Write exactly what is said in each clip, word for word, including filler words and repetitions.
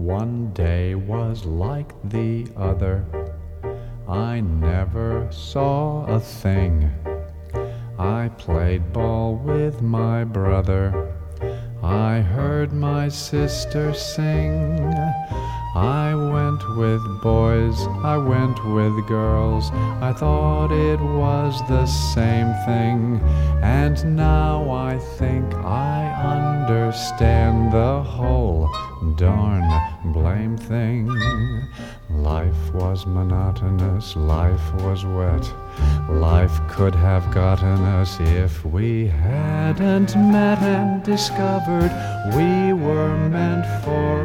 One day was like the other. I never saw a thing. I played ball with my brother. I heard my sister sing. I went with boys, I went with girls. I thought it was the same thing. And now I think I understand the whole darn blame thing. Life was monotonous, life was wet. Life could have gotten us if we hadn't met and discovered we were meant for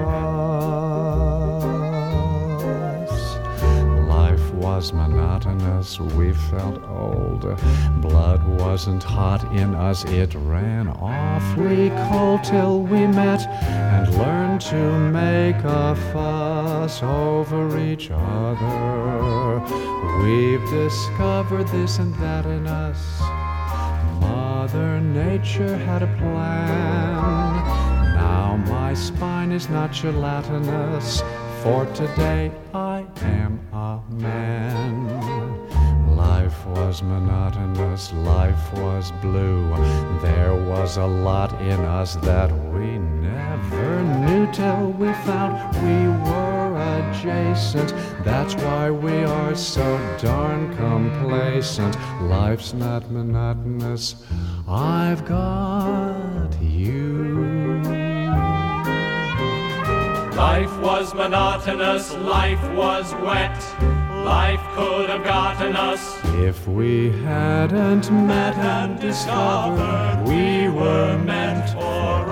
us. Life was monotonous, we felt old. Blood wasn't hot in us, it ran awfully cold till we met and learned to make a fuss over each other. We've discovered this and that in us. Mother Nature had a plan. Now my spine is not gelatinous, for today I am a man. Life was monotonous, life was blue. There was a lot in us that we never knew till we found we were adjacent. That's why we are so darn complacent. Life's not monotonous, I've got you. Life was monotonous, life was wet. Life could have gotten us if we hadn't met and discovered we were meant for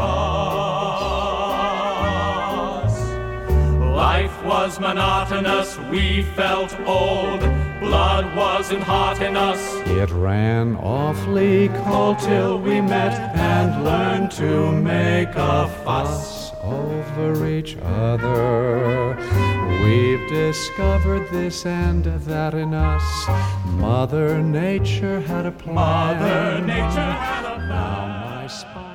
us. Life was monotonous, we felt old. Blood wasn't hot in us, it ran awfully cold till we met and learned to make a fuss over each other. We've discovered this and that in us. Mother Nature had a plan. Mother Nature had a plan. Now my spine